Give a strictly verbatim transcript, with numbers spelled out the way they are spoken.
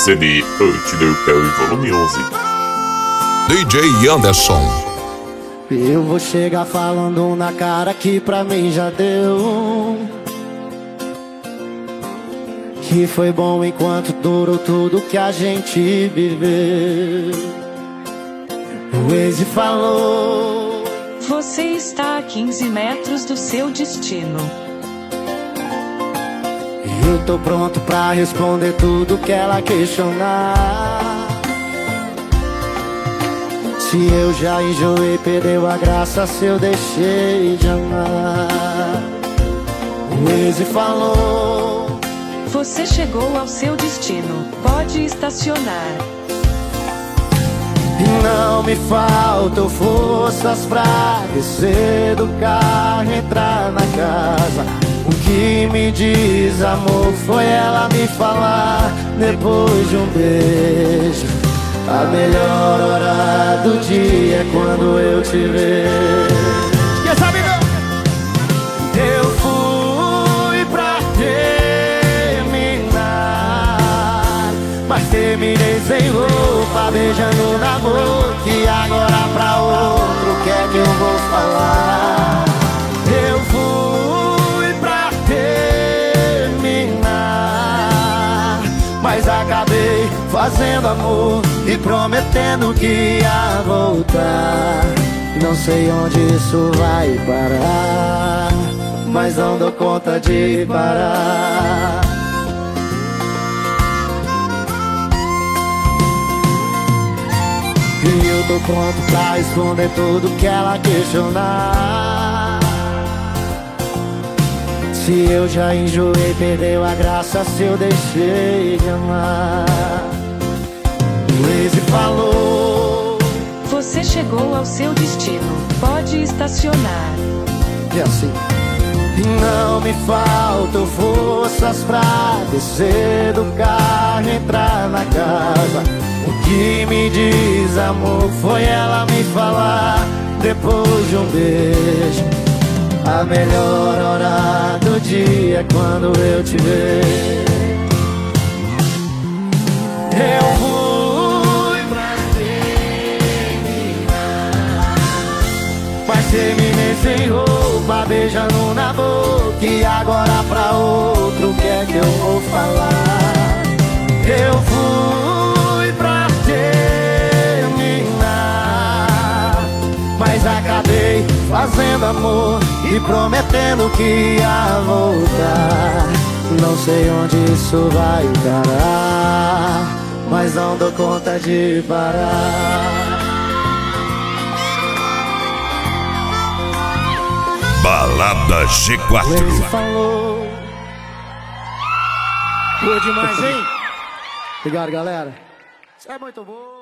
C D Antidopel e volume onze. D J Anderson. Eu vou chegar falando na cara que pra mim já deu, que foi bom enquanto durou tudo que a gente viveu. O Waze falou: você está a quinze metros do seu destino. Eu tô pronto pra responder tudo que ela questionar. Se eu já enjoei, perdeu a graça se eu deixei de amar. O Waze falou: você chegou ao seu destino, pode estacionar. E não me faltam forças pra descer do carro, entrar na casa. O que me diz amor foi ela me falar depois de um beijo: a melhor hora do dia é quando eu te vejo. Quer saber não? Eu fui pra terminar, mas terminei sem roupa, beijando na boca. E agora pra outro, o que é que eu vou falar? Eu fui pra terminar, mas acabei fazendo amor e prometendo que ia voltar. Não sei onde isso vai parar, mas não dou conta de parar. E eu tô pronto pra responder tudo que ela questionar. Se eu já enjoei, perdeu a graça se eu deixei de amar. O Waze falou: você chegou ao seu destino, pode estacionar. E assim: e não me faltam forças pra descer do carro, entrar na casa. O que me diz amor foi ela me falar depois de um beijo: a melhor hora do dia é quando eu te vejo. Eu fui pra terminar, mas terminei sem roupa, beijando na boca. E agora pra outro, o que é que eu vou falar? Eu fui pra terminar, mas acabei fazendo amor e prometendo que ia voltar. Não sei onde isso vai parar, mas não dou conta de parar. Balada G quatro. Ele falou: boa demais, hein? Obrigado, galera. Isso é muito bom.